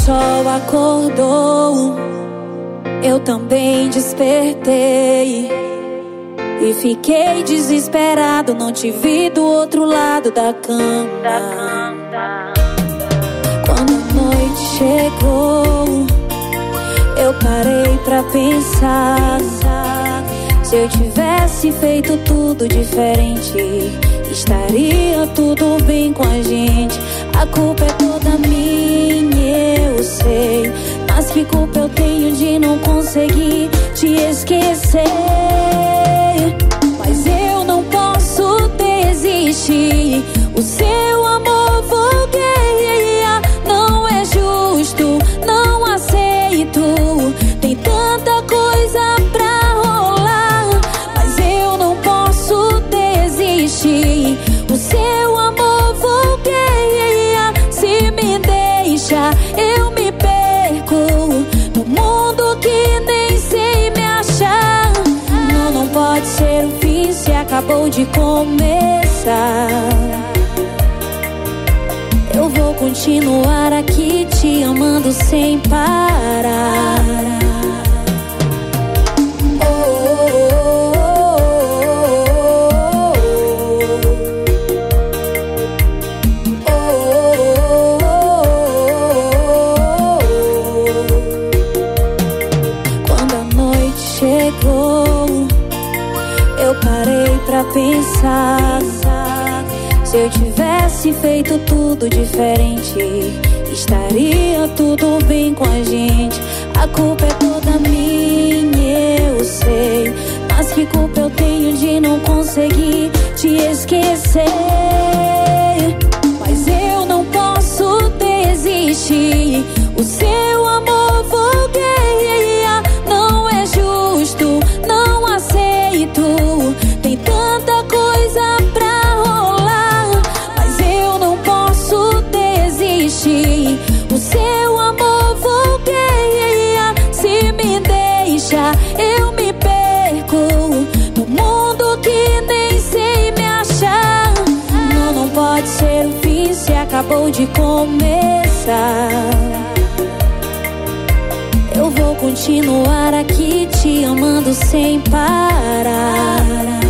sol acordou, eu também despertei e fiquei desesperado, não te vi do outro lado da cama. Quando a noite chegou, eu parei pra pensar. Se eu tivesse feito tudo diferente, estaria tudo bem com a gente. A culpa é toda minha, eu sei, mas que culpa eu tenho de não conseguir te esquecer? Mas eu não posso desistir, o seu amor bloqueia. Não é justo, não aceito, tem tanta coisa pra rolar. Mas eu não posso desistir, o seu amor bloqueia. Se me deixa, eu me perco no mundo que nem sei me achar. Não, não pode ser o fim se acabou de começar. Eu vou continuar aqui te amando sem parar. Quando a noite chegou, eu parei pra pensar. Se eu tivesse feito tudo diferente, estaria tudo bem com a gente. A culpa é toda minha, eu sei, mas que culpa eu tenho de não conseguir te esquecer? Mas eu não posso desistir, o seu amor bloqueia. Não é justo, não aceito, tem tanta coisa pra rolar. Mas eu não posso desistir, o seu amor bloqueia. Se me deixa, eu me perco no mundo que nem sei me achar. Não, não pode ser o fim se acabou de começar. Eu vou continuar aqui te amando sem parar.